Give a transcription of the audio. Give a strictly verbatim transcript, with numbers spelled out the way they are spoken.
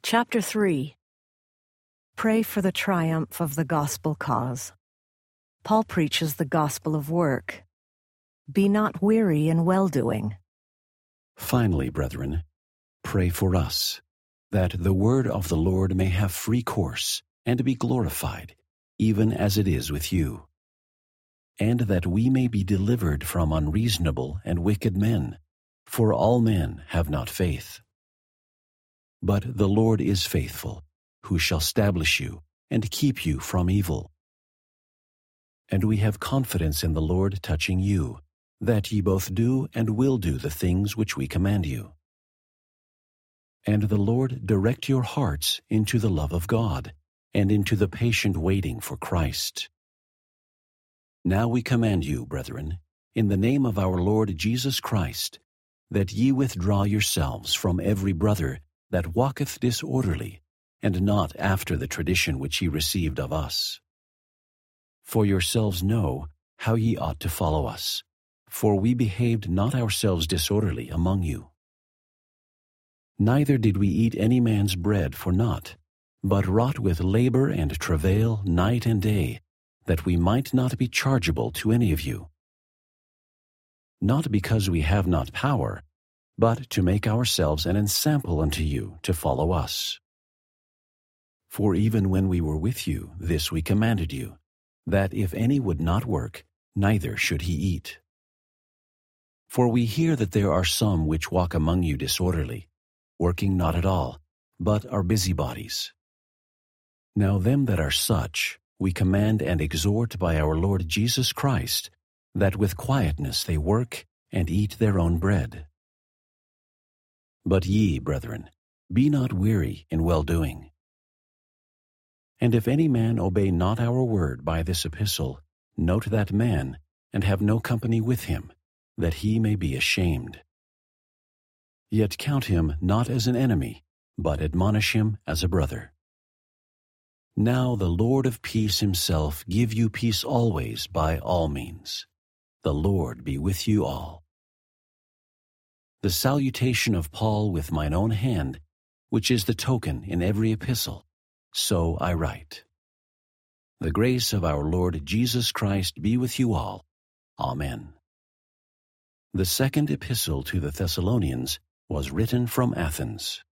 Chapter three. Pray for the triumph of the gospel cause. Paul preaches the gospel of work. Be not weary in well-doing. Finally, brethren, pray for us, that the word of the Lord may have free course, and be glorified, even as it is with you, and that we may be delivered from unreasonable and wicked men, for all men have not faith. But the Lord is faithful, who shall establish you and keep you from evil. And we have confidence in the Lord touching you, that ye both do and will do the things which we command you. And the Lord direct your hearts into the love of God, and into the patient waiting for Christ. Now we command you, brethren, in the name of our Lord Jesus Christ, that ye withdraw yourselves from every brother that walketh disorderly, and not after the tradition which ye received of us. For yourselves know how ye ought to follow us, for we behaved not ourselves disorderly among you. Neither did we eat any man's bread for naught, but wrought with labor and travail night and day, that we might not be chargeable to any of you. Not because we have not power, but to make ourselves an ensample unto you to follow us. For even when we were with you, this we commanded you, that if any would not work, neither should he eat. For we hear that there are some which walk among you disorderly, working not at all, but are busybodies. Now them that are such we command and exhort by our Lord Jesus Christ, that with quietness they work and eat their own bread. But ye, brethren, be not weary in well-doing. And if any man obey not our word by this epistle, note that man, and have no company with him, that he may be ashamed. Yet count him not as an enemy, but admonish him as a brother. Now the Lord of peace himself give you peace always by all means. The Lord be with you all. The salutation of Paul with mine own hand, which is the token in every epistle, so I write. The grace of our Lord Jesus Christ be with you all. Amen. The second epistle to the Thessalonians was written from Athens.